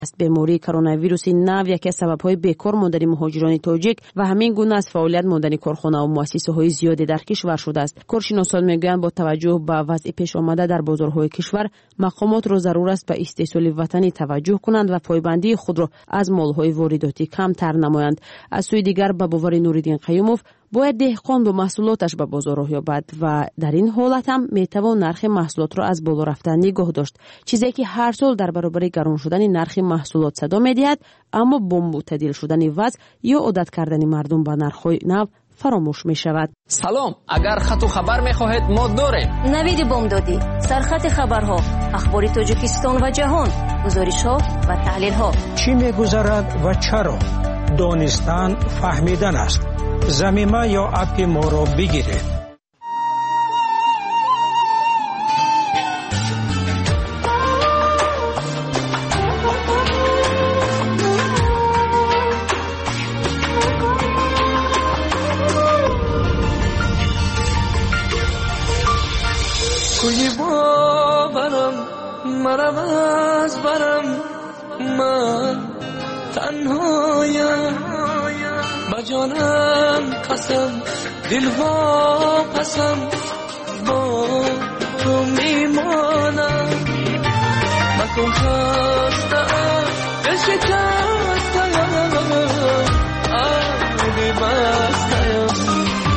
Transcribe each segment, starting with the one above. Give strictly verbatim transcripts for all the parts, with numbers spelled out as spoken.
بیماری کرونا ویروس نو یکی از سبب‌های بیکار ماندن مهاجران تاجیک و همین گونه از فعالیت ماندن کارخانه و مؤسسه‌های زیادی در کشور شده است. کارشناسان میگویند با توجه به وضع پیش آمده در بازارهای کشور، مقامات را ضرور است به استحصال وطنی توجه کنند و پایبندی خود را از مال‌های وارداتی کمتر نمایند. از سوی دیگر به باور نوریدین قیوموف باید دهقان با محصولاتش به بازار راه یابد و در این حالت هم میتوان نرخ محصولات را از بالا رفتن نگاه داشت، چیزی که هر سال در برابر گران شدن نرخ محصولات صدا میدهد، اما با معتدل شدن وضع یا عادت کردن مردم به نرخ‌های نو فراموش می شود. سلام، اگر خط و خبر می خواهید ما داریم. نوید بامدادی، سرخط خبرها، اخبار تاجیکستان و جهان، گزارش‌ها و تحلیل‌ها. چی می‌گذرد و چرا؟ دانستن فهمیدن است. زمینه یا اپی ما را بگیرید. کوی باورم مرم از برم، من تنهایم بجانم قسم دل وا قسم با تو میمانم. مکن خستم دل شکستم آبی بستم.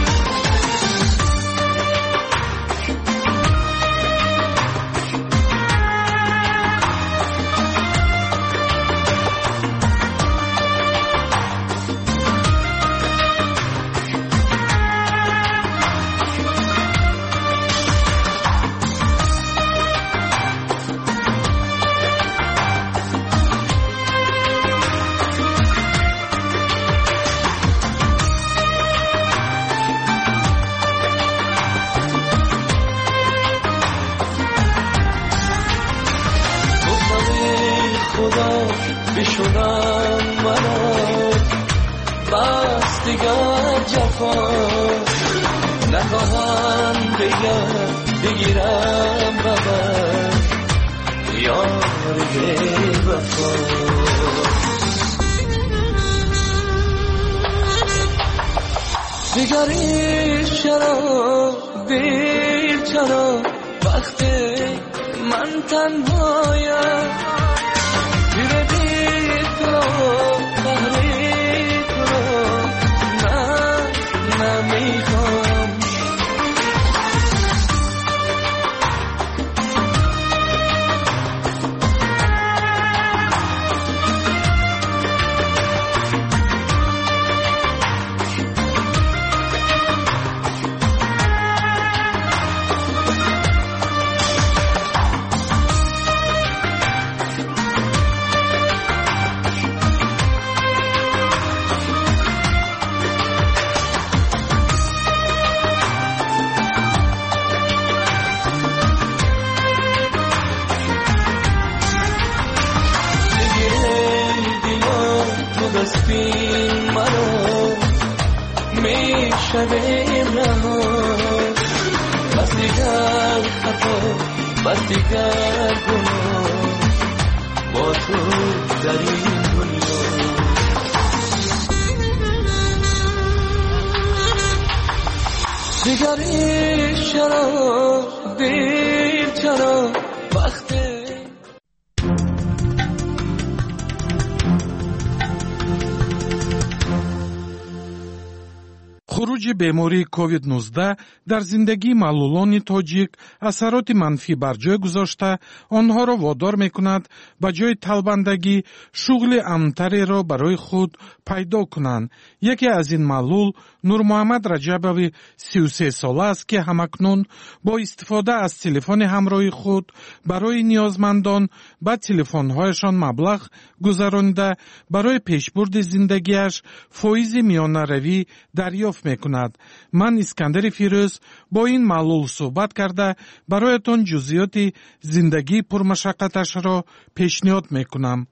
بشونم منو بس دیگر جفا نخواهم بگم بگیرم ببر یار وفا. دیگری چرا دیر چرا وقتی من تنهایم بسپین منو میشویم رها، بس دیگر خطا بس دیگر گناه با تو در این دنیا. دیگری چرا دیر چرا وقتی خروج بیماری کووید نوزده در زندگی معلولان تاجیک اثرات منفی بر جای گذاشته آنها را وادار میکند به جای طلبندگی شغل امن‌تری را برای خود پیدا کنند. یکی از این معلول نور محمد رجبوی سی و سه ساله است که همکنون با استفاده از تلفن همراه خود برای نیازمندان به تلفن‌هایشان مبلغ گذرانده برای پیشبرد زندگیش فایز میانه‌روی دریافت میکند. من اسکندر فیروز با این معلول صحبت کرده برایتان جزئیات زندگی پرمشقتش را پیشنهاد میکنم.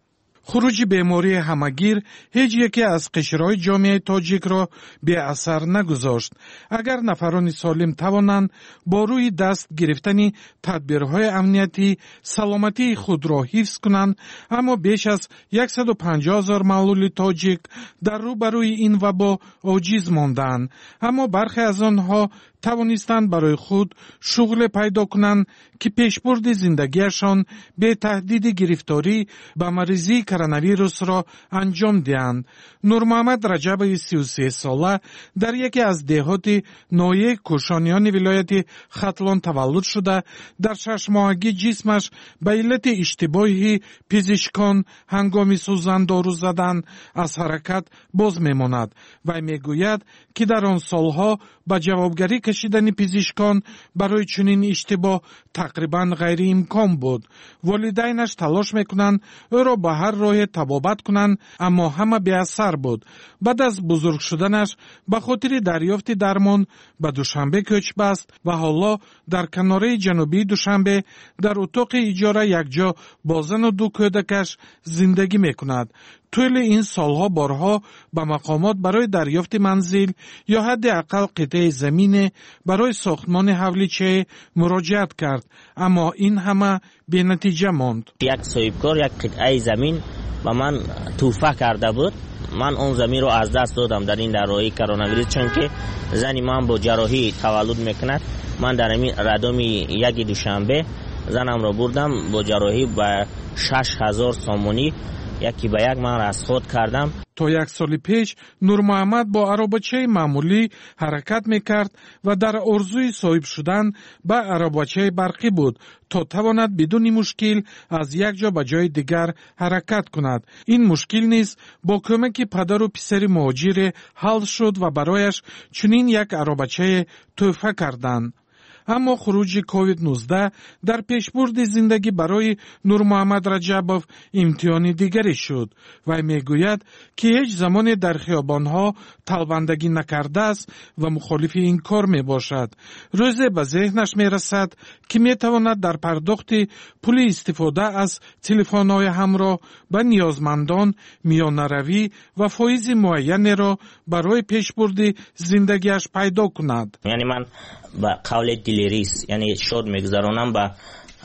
خروج بیماری همگیر هیچ یکی از قشرهای جامعه تاجیک را به اثر نگذاشت. اگر نفران سالم توانند با روی دست گرفتن تدبیرهای امنیتی سلامتی خود را حفظ کنند، اما بیش از صد و پنجاه هزار معلول تاجیک در روبروی این وبا عاجز ماندند. اما برخی از آنها توانستند برای خود شغل پیدا کنند که پیشبرد زندگیشان به تهدید گرفتاری به مریضی کرونا ویروس را انجام دهند. نور محمد رجب سی و سه ساله در یکی از دهات ناحیه کوشانیان ولایت ختلان تولد شده، در شش ماهگی جسمش به علت اشتباهی پزشکان هنگام سوزن دارو زدن از حرکت باز میماند. و میگوید که در آن سالها به جوابگری کشیدن پزشکان برای چنین اشتباه تقریبا غیر امکان بود. والدینش تلاش میکنند او را به هر راه طبابت کنند، اما همه بی اثر بود. بعد از بزرگ شدنش به خاطر دریافت درمان به دوشنبه کوچ بست و حالا در کناره جنوبی دوشنبه در اتاق اجاره یکجا با زن و دو کودکش زندگی میکند. طول این سالها بارها به مقامات برای دریافت منزل یا حداقل قطعه زمین برای ساختمان حولیچه مراجعت کرد، اما این همه بی نتیجه ماند. یک صاحبکار یک قطعه زمین به من توفیق کرده بود. من اون زمین رو از دست دادم در این درهای کرونا ویروس، چون که زنی من با جراحی تولد میکند. من در این ردام یک دوشنبه زنم رو بردم با جراحی به شش هزار سامونی یکی به یک من از خود کردم. تا یک سال پیش نور محمد با عربچه معمولی حرکت میکرد و در آرزوی صاحب شدن به عربچه برقی بود تا تواند بدون مشکل از یک جا به جای دیگر حرکت کند. این مشکل نیز با کمک پدر و پسر مهاجر حل شد و برایش چنین یک عربچه تحفه کردند. اما خروج کووید نوزده در پیشبرد زندگی برای نور محمد رجبوف امتحان دیگری شد و میگوید که هیچ زمان در خیابانها طلبندگی نکرده است و مخالف این کار می باشد. روزی به ذهنش می رسد که می تواند در پرداخت پول استفاده از تلفن‌های همراه به نیازمندان میانه روی و فایز معینی را برای پیشبرد زندگیش پیدا کند. یعنی من با قول دیلریس یعنی شد میگذرانم به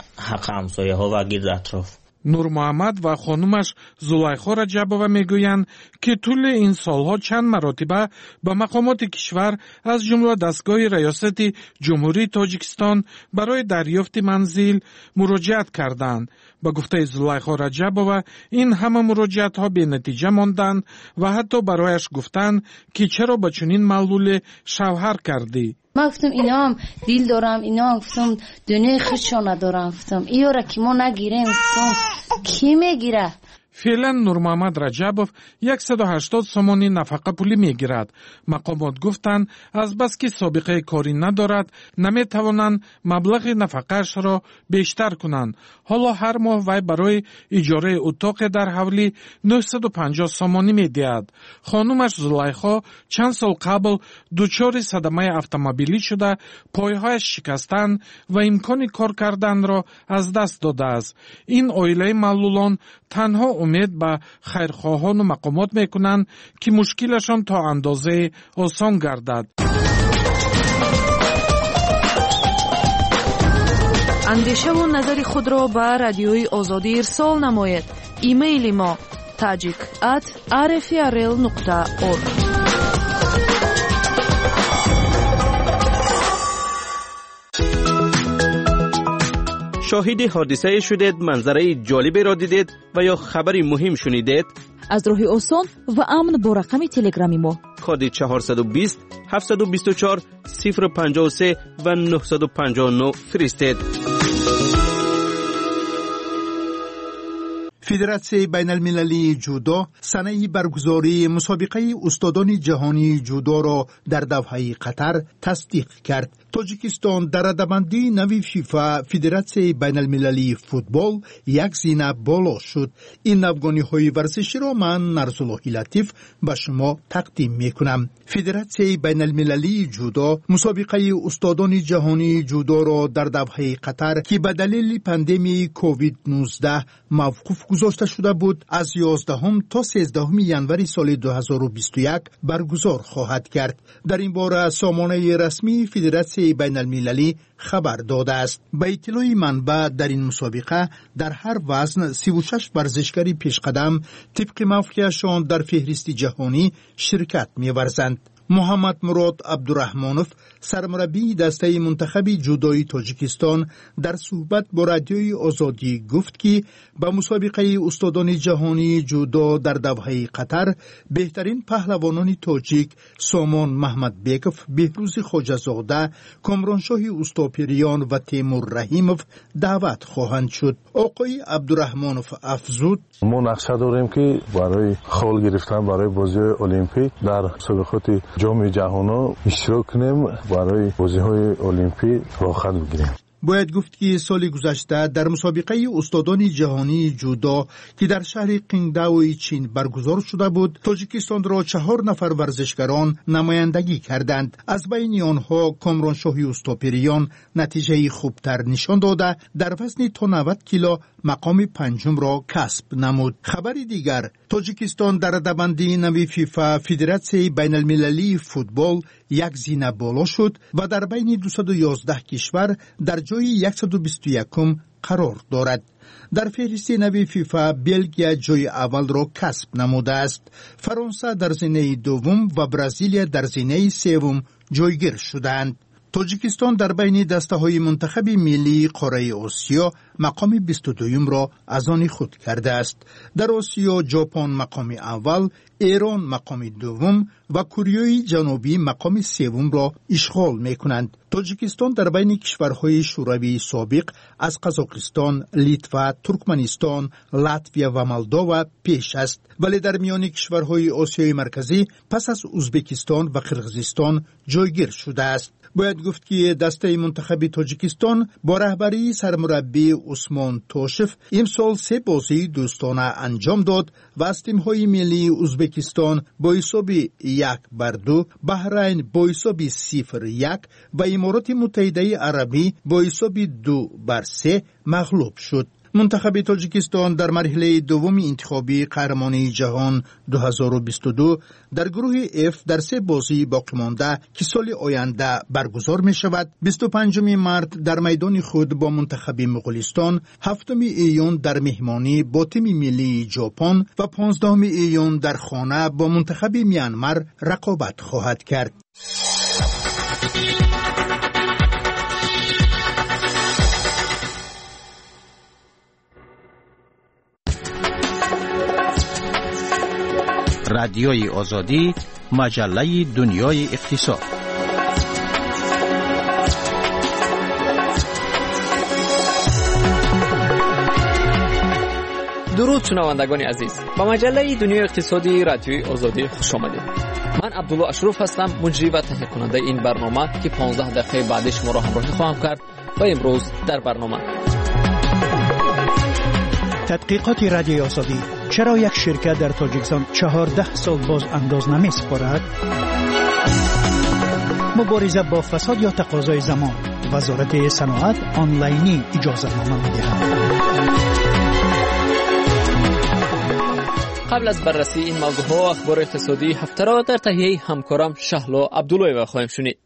حق همسایه ها و گرد اطراف. نور محمد و خانومش زلیخا رجبووا میگویند که طول این سالها چند مرتبه به مقامات کشور از جمله دستگاه ریاست جمهوری تاجیکستان برای دریافت منزل مراجعت کردند. با گفته زلیخا رجبووا این همه مراجعت ها به نتیجه ماندند و حتی برایش گفتند که چرا با چنین معلول شوهر کردی. من گفتم اینا هم دیل دارم، اینا هم گفتم دنیای خودشو ندارم، گفتم ایو را که ما نگیریم، گفتم کی میگیره؟ فعلا نور محمد رجبوف صد و هشتاد سامانی نفقه پولی میگیرد. مقامات گفتند از بس که سابقه کاری ندارد نمیتوانند مبلغ نفقهش را بیشتر کنند. حالا هر ماه وی برای اجاره اتاق در حوالی نهصد و پنجاه سامانی میدهد. خانومش زلیخا چند سال قبل دچار صدمه اتومبیلی شده، پایهایش شکستند و امکان کار کردن را از دست داده است. این عائله معلولان تنها امید به خیرخواهان و مقامات میکنند که مشکلشان تا اندازه آسان گردد. اندیشه و نظر خود را به رادیوی آزادی ارسال نمایید. ایمیل ما تاجیک ات آر اف ار ال نقطه اورگ. شاهد حادثه شدید، منظره جالبی را دیدید و یا خبری مهم شنیدید؟ از راه آسان و امن با رقم تلگرامی ما کد چهارصد و بیست هفتصد و بیست و چهار صفر پنجاه و سه و نهصد و پنجاه و نه فرستید. فدراسیون بین المللی جودو سنه برگزاری مسابقه استادان جهانی جودو را در دوحه قطر تصدیق کرد. تاجیکستان در ردبندی نوی فیفا فدراسیون بین المللی فوتبال یک زینه بالا شد. این نوگانی های ورزشی را من نرزالله لطیف به شما تقدیم می کنم. فدراسیون بین المللی جودو مسابقه استادان جهانی جودو را در دوحه قطر که به دلیل پاندمی کووید نوزده موقوف گذاشته شده بود از یازدهم تا سیزدهم ینوری سال دو هزار و بیست و یک برگزار خواهد کرد. در این باره سامانه رسمی فدراسیون بین المللی خبر داده است. به اطلاع منبع در این مسابقه در هر وزن سی و شش ورزشکاری پیشقدم طبق موقعشان در فهرست جهانی شرکت می‌ورزند. محمد مراد عبدالرحمانوف سرمربی دسته منتخب جودوی تاجیکستان در صحبت با رادیوی آزادی گفت که به مسابقه استادان جهانی جودو در دوحه قطر بهترین پهلوانان تاجیک سامان محمد بیکف، بهروز خواجه‌زاده، کامرانشاه اوستاپیریان و تیمور رحیموف دعوت خواهند شد. آقای عبدالرحمانوف افزود: ما نقشه داریم که برای خال گرفتن برای بازی المپیک در مسابقات جام جهانی اشتراک کنیم، برای بازی‌های المپیک راحت بگیریم. باید گفت که سال گذشته در مسابقه استادان جهانی جودو که در شهر قینگداو چین برگزار شده بود، تاجیکستان را چهار نفر ورزشکاران نمایندگی کردند. از بین آنها کامرانشاه اوستاپیریان نتیجه خوبتر نشان داده در وزن تا نود کیلو مقام پنجم را کسب نمود. خبری دیگر، تاجیکستان در رده‌بندی نوی فیفا فدراسیون بین المللی فوتبال یک زینه بالا شد و در بین دویست و یازده کشور در جای صد و بیست و یک قرار دارد. در فهرست نوی فیفا بلژیک جای اول را کسب نموده است. فرانسه در زینه دوم و برزیل در زینه سوم جایگیر شدند. تاجیکستان در بین دسته های منتخب ملی قاره آسیا مقام بیست و دوم را از آن خود کرده است. در آسیا ژاپن مقام اول، ایران مقام دوم و کره جنوبی مقام سوم را اشغال می کنند. تاجیکستان در بین کشورهای شوروی سابق از قزاقستان، لیتوا، ترکمنستان، لاتویا و مولداوا پیش است، ولی در میان کشورهای آسیای مرکزی پس از ازبکستان و قرقیزستان جایگیر شده است. باید گفت که دسته منتخب تاجیکستان با رهبری سرمربی عثمان توشف امسال سه بازی دوستانه انجام داد و از تیم‌های ملی ازبکستان با حساب یک بر دو، بحرین با حساب صفر یک و امارات متحده عربی با حساب دو بر سه مغلوب شد. منتخب تاجیکستان در مرحله دوم انتخابی قهرمانی جهان دو هزار و بیست و دو در گروه اف در سه بازی باقی مانده که سال آینده برگزار می شود. بیست و پنجم مارس در میدان خود با منتخب مغولستان، هفتم ایون در مهمانی با تیم ملی ژاپن و پانزدهم ایون در خانه با منتخب میانمار رقابت خواهد کرد. رادیوی آزادی، مجله دنیای اقتصاد. درود شنوندگان عزیز، با مجله دنیای اقتصادی رادیوی آزادی خوش آمدید. من عبدالله اشرف هستم، مجری و تهیه کننده این برنامه که پانزده دقیقه بعد شما را همراهی خواهم کرد. و امروز در برنامه تحقیقات رادیوی آزادی: چرا یک شرکت در تاجیکستان چهارده سال باز انداز نمی سپارد؟ مبارزه با فساد یا تقاضای زمان، وزارت صنعت آنلاینی اجازه نامه می دهد. قبل از بررسی این موضوع ها اخبار اقتصادی هفته را در تهیه همکارم شهلا عبدالله خواهیم شنید.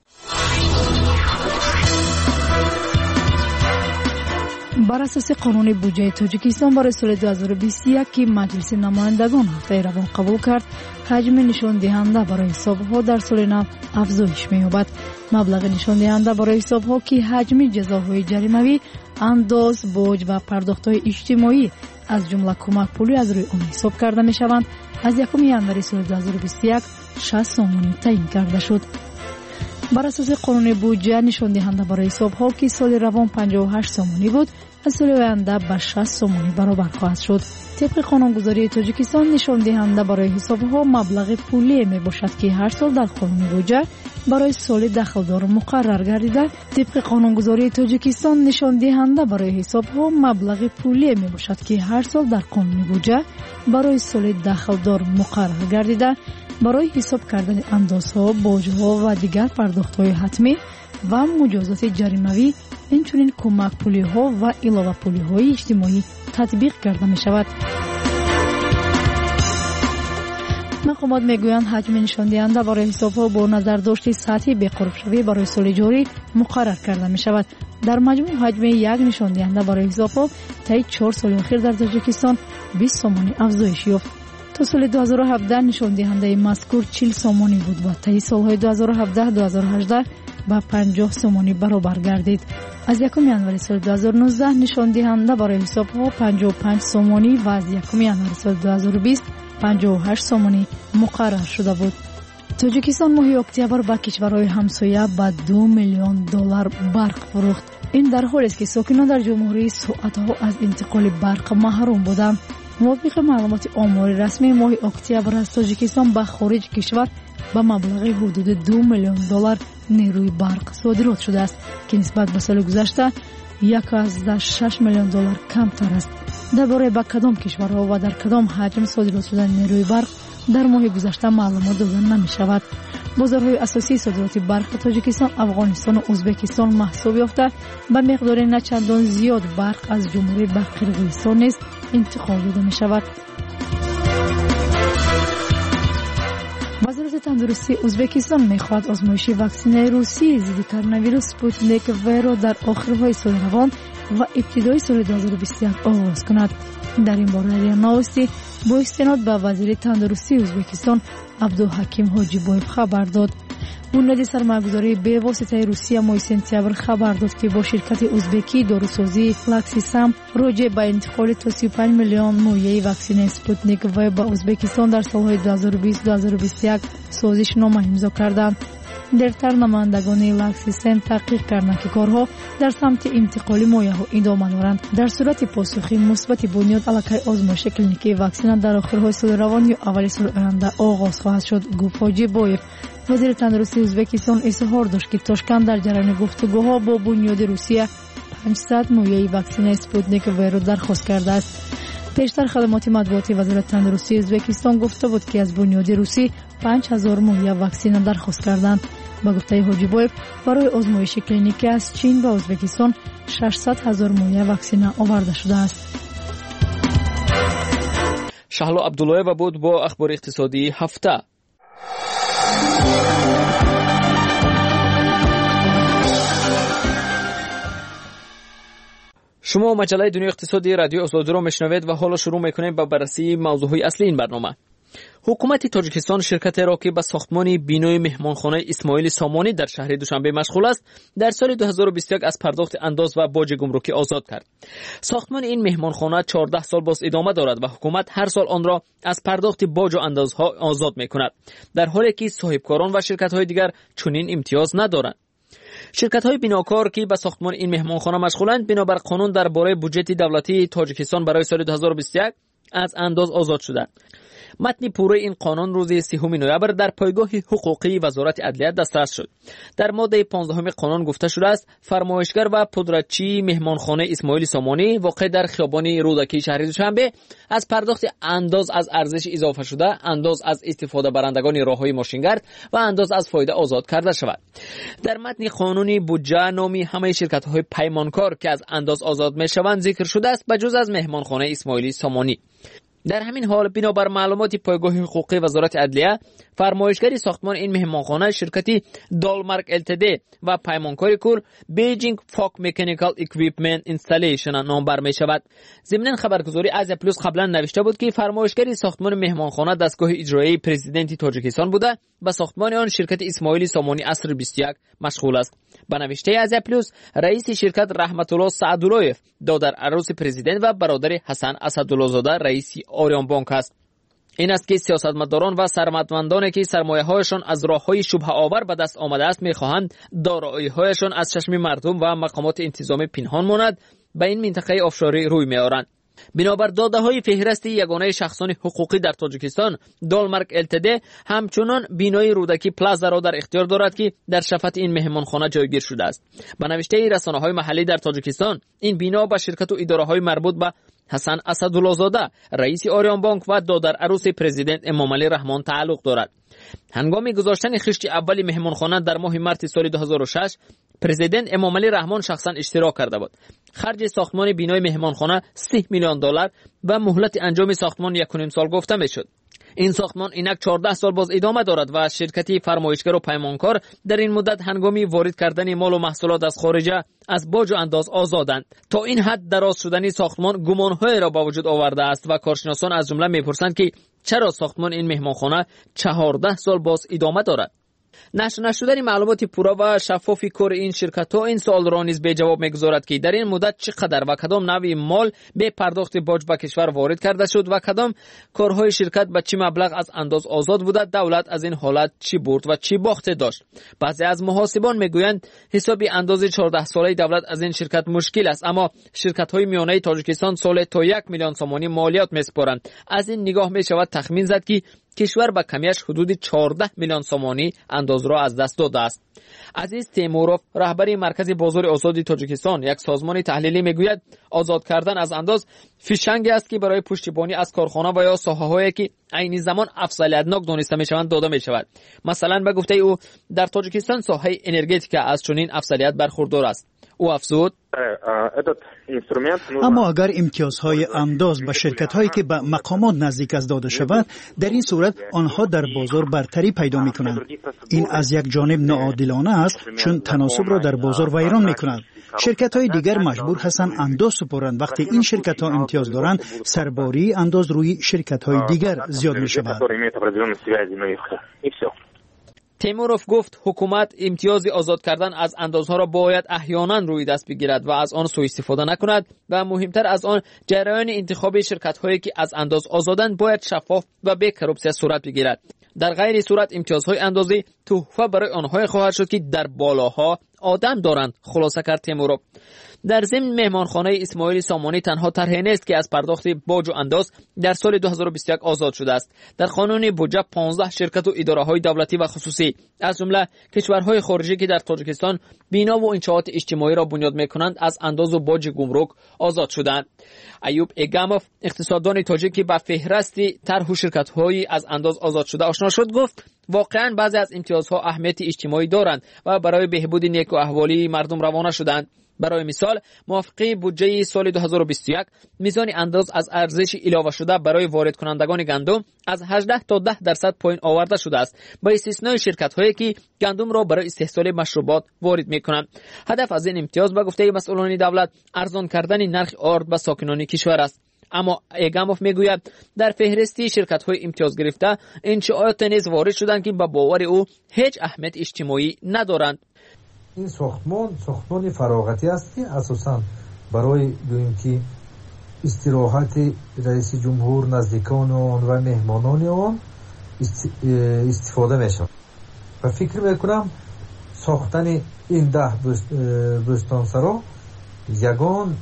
بر اساس قانون بودجه تاجیکستان برای سال دو هزار و بیست و یک که مجلس نمایندگان هفته روان قبول کرد، حجم نشان دهنده برای حساب‌ها در سال نو افزایش می‌یابد. مبلغ نشان دهنده برای حساب‌ها که حجم جزاهای جریمه‌ای، انداز، بوج و پرداخت‌های اجتماعی از جمله کمک پولی از روی آن حساب کرده می‌شوند، از یکم ژانویه سال دو هزار و بیست و یک شصت سومانی تعیین کرده شد. بر اساس قانون بودجه نشان دهنده برای حساب‌ها که سال روان پنجاه و هشت سومانی بود، از سال آینده به شصت سومانی برابر خواهد شد. طبق قانونگذاری تاجیکستان نشان دهنده برای حساب‌ها مبلغ پولی می باشد که هر سال در قانون بودجه برای سال دخلدار مقرر گردیده. طبق قانونگذاری تاجیکستان نشان دهنده برای حساب‌ها مبلغ پولی می باشد که هر سال در قانون بودجه برای سال دخلدار مقرر گردیده. برای حساب کردن اندازها، بوج‌ها و دیگر پرداخت‌های حتمی و مجازات جریموی، اینچنین کمک پولی‌ها و علاوه پولی‌های اجتماعی تطبیق کرده می‌شود. مقامات میگویند حجم نشان دهنده برای حساب‌ها با نظر داشت سطح بی‌قرب‌شوی برای سال جاری مقرر کرده می‌شود. در مجموع حجم یک نشان دهنده برای حساب‌ها طی چهار سال اخیر در تاجیکستان بیست سومانی افزایش یافت. تا سال دو هزار و هفده نشان دهنده مذکور چهل سومانی بود و طی سال‌های دو هزار و هفده تا دو هزار و هجده با پنجاه سومانی برابر گردید. از یکم ژانویه سال دو هزار و نوزده نشان دهنده برای حساب‌ها پنجاه و پنج سومانی و از یکم ژانویه سال دو هزار و بیست پنجاه و هشت سومانی مقرر شده بود. تاجیکستان ماه اکتبر با کشورهای همسایه با دو میلیون دلار برق فروخت. این در حالی است که ساکنان در جمهوری ساعتها از انتقال برق محروم بودند. موافق معلومات آمار رسمی ماه اکتبر از تاجیکستان به خارج کشور با مبلغ حدود دو میلیون دلار نیروی برق صادرات شده است که نسبت به سال گذشته یک از شش میلیون دلار کمتر است. درباره با کدام کشورها و در کدام حجم صادرات شدن نیروی برق در ماه گذشته معلومات داده نمی شود. بازارهای اساسی صادرات برق تاجیکستان، افغانستان و ازبکستان محسوب یافته به مقدار نه چندان زیاد برق از جمهوری به قرقیزستان نیز انتقال داده می شود. وزارت تندرستی ازبکستان می‌خواهد آزمایش واکسن روسی ضد کرونا ویروس سپوتنیک وی را در آخرهای سال روان و ابتدای سال دو هزار و بیست و یک آغاز کند. در این باره ریا نوستی با استناد به وزیر تندرستی ازبکستان عبدالحکیم حاجیبایف خبر داد. بنیاد سرمایه‌گذاری به واسطه روسیه ماه سپتامبر خبر داد که با شرکت ازبکی داروسازی لاکسیسم راجع به انتقال تا سی و پنج میلیون مویه واکسن سپوتنیک وی به ازبکستان در سالهای دو هزار و بیست تا دو هزار و بیست و یک سازشنامه امضا کردند. درتر نمایندگان لاکسیسم تحقیق کردند که کارها در سمت انتقال مویه ها ادامه دارند. در صورت پاسخی مثبت بنیاد علاقه آزمایش کلینیکی واکسن در آخرهای سال روان یا اول سال آینده آغاز خواهد شد. گفت حاجیبایف. وزیر تندرستی ازبکستان اظهار داشت که تاشکند در جریان گفتگوها با بنیاد روسیه پانصد مویه واکسن سپوتنیک وی را درخواست کرده است. پیشتر خدمات مطبوعاتی وزارت تندرستی ازبکستان گفته بود که از بنیاد روسی پنج هزار مویه واکسن درخواست کردند. با گفته حاجیبایف برای آزمایش کلینیکی از چین و ازبکستان ششصد هزار مویه واکسن آورده شده است. شهلا عبداللهیو بود با اخبار اقتصادی هفته. شما مجله دنیای اقتصادی رادیو آزادی را میشنوید و حالا شروع میکنیم با بررسی موضوعهای اصلی این برنامه. حکومت تاجیکستان شرکت را که به ساختمان بینای مهمانخانه اسماعیل سامانی در شهر دوشنبه مشغول است در سال دو هزار و بیست و یک از پرداخت انداز و باج گمرکی آزاد کرد. ساختمان این مهمانخانه چهارده سال باز ادامه دارد و حکومت هر سال آن را از پرداخت باج و اندازها آزاد میکند، در حالی که صاحبکاران و شرکت‌های دیگر چنین امتیاز ندارند. شرکت‌های بناکار که به ساختمان این مهمانخانه مشغولند بنابر قانون درباره بودجت دولتی تاجیکستان برای سال دو هزار و بیست و یک از انداز آزاد شدند. متن پوره این قانون روز سوم نوامبر در پایگاه حقوقی وزارت عدلیه دسترس شد. در ماده پانزدهم قانون گفته شده است فرمایشگر و پودرچی مهمانخانه اسماعیل سامانی واقع در خیابان رودکی شهر دوشنبه از پرداخت انداز از ارزش اضافه شده، انداز از استفاده برندگان راههای ماشینگرد و انداز از فایده آزاد کرده شود. در متن قانونی بودجه نامی همه شرکت‌های پیمانکار که از انداز آزاد می‌شوند ذکر شده است بجز از مهمانخانه اسماعیل سامانی. در همین حال بنابر معلومات پایگاه حقوقی وزارت عدلیه فرمایشگری ساختمان این مهمانخانه شرکتی دالمارک التدی و پیمانکاری کل بیجینگ فاک مکانیکال اکویپمنت اینستالیشن نام بر می شود. ضمن خبرگزاری آزیا پلوس قبلا نوشته بود که فرمایشگری ساختمان مهمانخانه دستگاه اجرایی پرزیدنت تاجیکستان بوده و ساختمان آن شرکت اسماعیل سامانی عصر بیست و یک مشغول است. با نوشته آزیا پلوس رئیس شرکت رحمت الله سعداللهیف دادر عروس پرزیدنت و برادر حسن اسدالله زاده رئیس آریان بانک است. این است که سیاستمداران و ثروتمندانی که سرمایه‌هایشان از راه‌های شبهه آور به دست آمده است می‌خواهند دارایی‌هایشان از چشم مردم و مقامات انتظامی پنهان ماند به این منطقه آفشاری روی می‌آورند. بنابر داده‌های فهرست یگانه شخصان حقوقی در تاجیکستان دالمارک التدی همچنان بینای رودکی پلازا را در اختیار دارد که در شفت این مهمانخانه جایگیر شده است. به نوشته رسانه‌های محلی در تاجیکستان این بنا به شرکت و اداره‌های مربوط به حسن اسدالله زاده رئیس آریان بانک و دادر عروس پرزیدنت امام علی رحمان تعلق دارد. هنگام گذاشتن خشت اول مهمانخانه در ماه مارس سال دو هزار و شش پرزیدنت امامعلی رحمان شخصا اشتراک کرده بود. خرج ساختمان بینای مهمانخانه سی میلیون دلار و مهلت انجام ساختمان یک و نیم سال گفته میشد. این ساختمان اینک چهارده سال باز ادامه دارد و شرکتی فرمایشگر و پیمانکار در این مدت هنگامی وارد کردن مال و محصولات از خارجه از باج و انداز آزادند. تا این حد دراز شدن ساختمان گمان‌های را به وجود آورده است و کارشناسان از جمله میپرسند که چرا ساختمان این مهمانخانه چهارده سال باز ادامه دارد. نشر نشدن معلومات پورا و شفاف کار این شرکت ها این سوال را نیز به جواب میگذارد که در این مدت چقدر و کدام نوع مال به پرداخت باج به کشور وارد کرده شد و کدام کارهای شرکت به چه مبلغ از انداز آزاد بوده. دولت از این حالت چی برد و چی باخت داشت. بعضی از محاسبان میگویند حساب انداز چهارده ساله دولت از این شرکت مشکل است، اما شرکت های میانه تاجیکستان سال تا یک میلیون سومانی مالیات میسپارند. از این نگاه میشود تخمین زد که کشور با کمیش حدود چهارده میلیون سومانی انداز را از دست داده است. عزیز تیموروف رهبر مرکز بازار آزاد تاجیکستان یک سازمان تحلیلی میگوید آزاد کردن از انداز فیشنگی است که برای پشتیبانی از کارخانه و یا ساحه‌هایی که عین زمان افضلیت‌ناک دانسته میشوند داده میشود. مثلا به گفته او در تاجیکستان ساحه انرژتیک از چنین افضلیت برخوردار است. او افزود اما اگر امتیازهای انداز به شرکت‌هایی که به مقامات نزدیک است داده شود، در این صورت آنها در بازار برتری پیدا می‌کنند. این از یک جانب ناعادلانه است چون تناسب را در بازار ویران می‌کند. شرکت‌های دیگر مجبور هستند انداز سپارند. وقتی این شرکت‌ها امتیاز دارند، سرباری انداز روی شرکت‌های دیگر زیاد می‌شود. تیموروف گفت حکومت امتیاز آزاد کردن از اندازها را باید احیانا روی دست بگیرد و از آن سوء استفاده نکند و مهمتر از آن جریان انتخابی شرکت‌هایی که از انداز آزادند باید شفاف و بی کروپسیا صورت بگیرد. در غیر صورت امتیازهای اندازی تحفه برای آنها خواهد شد که در بالاها آدم دارند. خلاصه کرد تیموروف. در ضمن مهمانخانه اسماعیل سامانی تنها طرحی نیست که از پرداخت باج و انداز در سال دو هزار و بیست و یک آزاد شده است. در قانون بودجه پانزده شرکت و اداره‌های دولتی و خصوصی از جمله کشورهای خارجی که در تاجیکستان بنا و انشاءات اجتماعی را بنیاد می‌کنند از انداز و باج گمرک آزاد شدند. ایوب اگاموف اقتصاددان تاجیک که به فهرست طرح و شرکت‌های از انداز آزاد شده آشنا شد گفت واقعاً بعضی از امتیازها اهمیت اجتماعی دارند و برای بهبود نیک و احوالی مردم روانه شدند. برای مثال موافقه بودجه سال دو هزار و بیست و یک میزان انداز از ارزش اضافه شده برای وارد کنندگان گندم از هجده تا ده درصد پایین آورده شده است، با استثنای شرکت‌هایی که گندم را برای استحصال مشروبات وارد می‌کنند. هدف از این امتیاز به گفته مسئولان دولت ارزان کردن نرخ آرد به ساکنان کشور است. اما اگاموف میگوید در فهرستی شرکت‌های امتیاز گرفته انشاءات نیز وارد شدند که با باور او هیچ اهمیت اجتماعی ندارند. این ساختمان ساختمان فراغتی است که اساساً برای گوییم که استراحت رئیس جمهور، نزدیکان آن و مهمانان آن استفاده میشود و فکر میکنم ساختن این ده بستانسرا یگان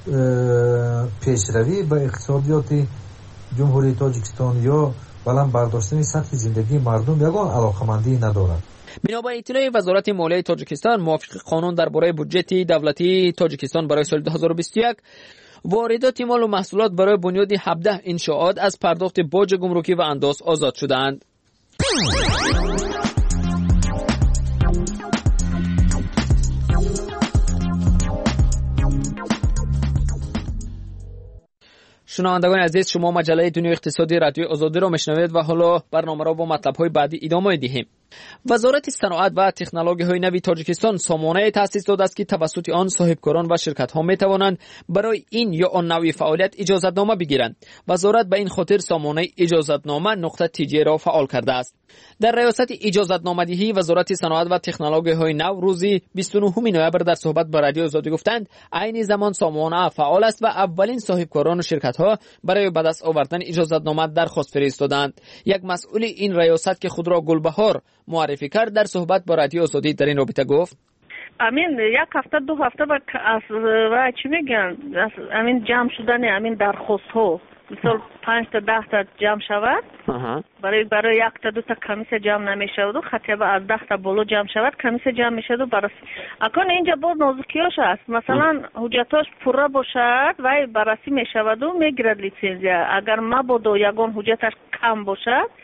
پیشروی به اقتصادیات جمهوری تاجیکستان یا بلند برداشتن سطح زندگی مردم یگان علاقمندی ندارد. بنا به اطلاع وزارت مالیه تاجیکستان موافق قانون درباره بودجه دولتی تاجیکستان برای سال دو هزار و بیست و یک واردات مال و محصولات برای بنیاد هفده انشاءات از پرداخت باج گمرکی و انداز آزاد شدند. شنوندگان عزیز، شما مجله دنیای اقتصادی رادیو آزادی را میشنوید و حالا برنامه را با مطلب‌های بعدی ادامه دهیم. وزارت صنعت و تکنولوژی‌های نوی تاجیکستان سامانه تأسیس داده است که توسط آن صاحبکاران و شرکت‌ها می‌توانند برای این یا آن نوع فعالیت اجازه‌نامه بگیرند. وزارت به این خاطر سامانه اجازه‌نامه نقطه تی جی را فعال کرده است. در ریاست اجازه‌نامه‌دهی وزارت صنعت و تکنولوژی‌های نو روز بیست و نهم نوامبر در صحبت با رادیو آزادی گفتند عین زمان سامانه فعال است و اولین صاحبکاران و شرکت‌ها برای به دست آوردن اجازه‌نامه درخواست فرستادند. یک مسئول این ریاست که خود را گلبهار معرفی کرد در صحبت با رادیو آزادی در این رابطه گفت امین یک هفته دو هفته بعد از و چی میگن امین جمع شدن امین درخواست ها مثلا پنج تا ده تا جمع شود برای برای یک تا دو تا کمیسیون جمع نمیشود و خطیبه از ده تا بالا جمع شود کمیسیون جمع میشود و برای اکنون اینجا باز نازکیاش است مثلا حجتاش پوره باشد و بررسی میشود و میگیرد لیسانسیا. اگر مبادا یگان حجتش کم باشد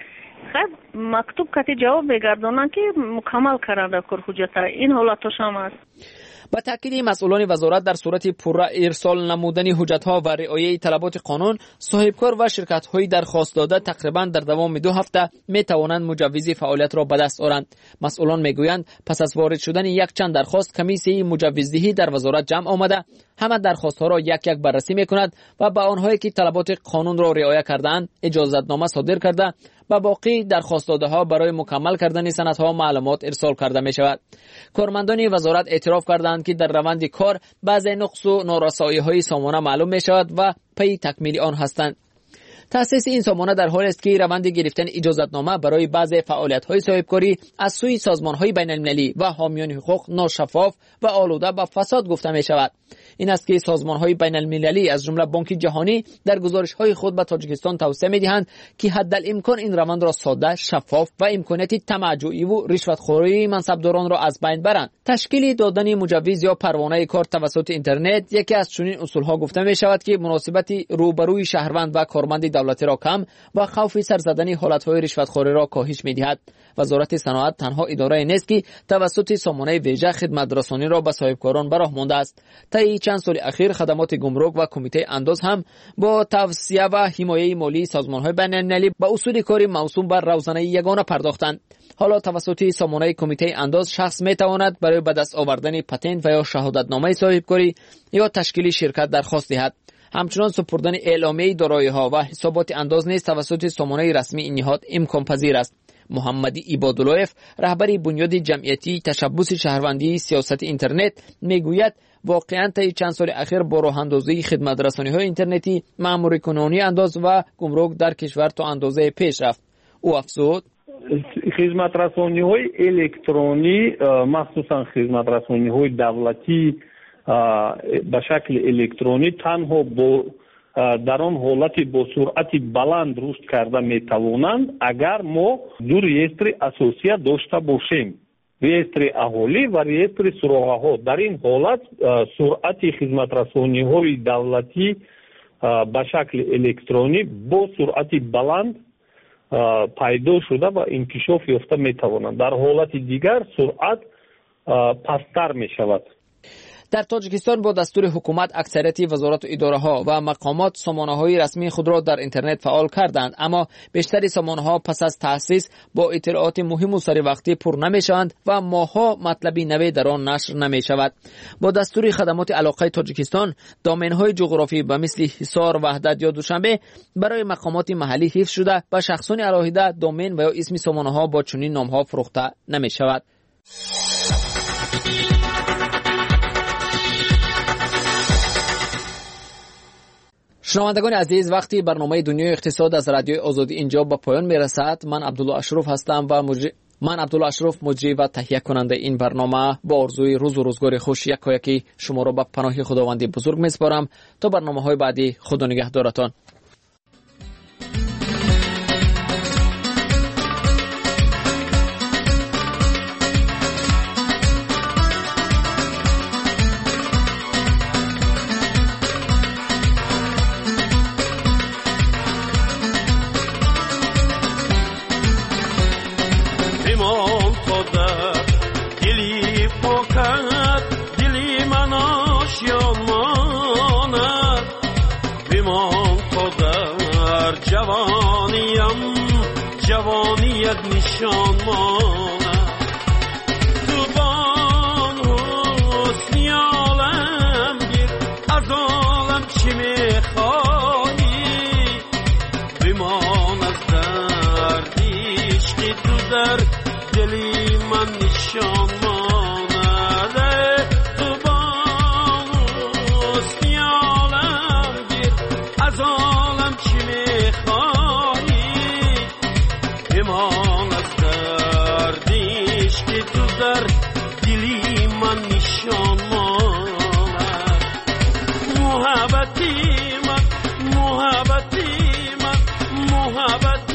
خب مکتوب کتی جواب میگردونن که مکمل کردن کار حجت. این حالتش هم است. با تاکید مسئولان وزارت در صورت پورا ارسال نمودن حجت‌ها و رعایت طلبات قانون، صاحبکار و شرکت‌های درخواست داده تقریباً در دوام دو هفته می‌توانند مجوز فعالیت را به دست آورند. مسئولان میگویند پس از وارد شدن یک چند درخواست کمیسیه مجوزدهی در وزارت جمع آمده، همه درخواست‌ها را یک یک بررسی می‌کند و به آنهایی که طلبات قانون را رعایت کردند اجازه‌نامه صادر کرده و باقی درخواست داده ها برای مکمل کردن سندها معلومات ارسال کرده می شود. کارمندان وزارت اعتراف کردند که در روند کار بعضی نقص و نارسایی های سامانه معلوم می شود و پی تکمیل آن هستند. تأسیس این سامانه در حال است که روند گرفتن اجازه‌نامه برای بعضی فعالیت‌های صاحبکاری از سوی سازمان‌های بین‌المللی و حامیان حقوق ناشفاف و آلوده به فساد گفته می شود. این است که سازمان‌های بین‌المللی از جمله بانک جهانی در گزارش‌های خود به تاجیکستان توصیه می‌دهند که حداالامکان این روند را ساده، شفاف و امکانات طمع‌جویی و رشوتخوری منصبداران را از بین برند. تشکیل دادن مجوز یا پروانه کار توسط اینترنت یکی از چنین اصول‌ها گفته می‌شود که مناسبت روبروی شهروند و کارمند دولتی را کم و خوف سرزدن حالت‌های رشوتخوری را کاهش می‌دهد. وزارت صنعت تنها اداره نیست که توسط سامانه ویژه خدمت رسانی را به صاحبکاران به راه مانده است. طی چند سال اخیر خدمات گمرک و کمیته انداز هم با توصیه و حمایت مالی سازمان‌های بین‌المللی به اصول کاری موسوم بر روزانه یگانه پرداختند. حالا توسط سامانه کمیته انداز شخص می‌تواند برای به دست آوردن پتنت و یا شهادتنامه صاحبکاری یا تشکیل شرکت درخواست دهد. همچنان سپردن اعلامیه دارایی‌ها و حسابات انداز نیز توسط سامانه رسمی این نهاد امکان پذیر است. محمدی عباداللهف رهبر بنیاد جمعیتی تشبث شهروندی سیاست اینترنت میگوید واقعاً طی چند سال اخیر با راه اندازی خدمت رسانی‌های اینترنتی مأموری کنونی انداز و گمرک در کشور تا اندازه پیش رفت. او افزود خدمت رسانی‌های الکترونی مخصوصاً خدمت رسانی‌های دولتی به شکل الکترونی تنها با در آن حالت با سرعت بلند رشد کرده میتوانند اگر ما دو ریستر اساسی داشته باشیم، ریستر اهالی و ریستر سراغه‌ها. در این حالت سرعت خدمت رسانی‌های دولتی به شکل الکترونی با سرعت بلند پیدا شده و انکشاف یافته میتوانند. در حالت دیگر سرعت پستر میشود. در تاجیکستان با دستور حکومت اکثریت وزارت و اداره‌ها و مقامات سامانه‌های رسمی خود را در اینترنت فعال کردند، اما بیشتر سامانه‌ها پس از تأسیس با اطلاعات مهم و سری وقتی پر نمی‌شوند و ماه‌ها مطلبی نوی در آن نشر نمی‌شود. با دستور خدمات علاقه تاجیکستان دامن‌های جغرافی به مثل حصار، وحدت یا دوشنبه برای مقامات محلی حفظ شده و شخصان علاهیده دامن و یا اسم سامانه‌ها با چنین نام‌ها فروخته نمی‌شود. شنوندگان عزیز، وقتی برنامه دنیای اقتصاد از رادیوی آزادی اینجا به پایان میرسد، من عبدالله اشرف هستم و مجری... من عبدالله اشرف مجری و تهیه کننده این برنامه با آرزوی روز و روزگار خوش یکایکی شما را به پناه خداوند بزرگ میسپارم. تا برنامه‌های بعدی، خدا نگهدارتان. جوانیت نشان ماند تو بان حسنی عالم گیر، از عالم چی میخواهی بمان از دردیش که تو در دلی من نشان ماند. تو بان حسنی عالم گیر، از عالم چی میخواهی بمان از دردیش که تو در دلی من نشان ماند. محبتی من محبتی من محبتی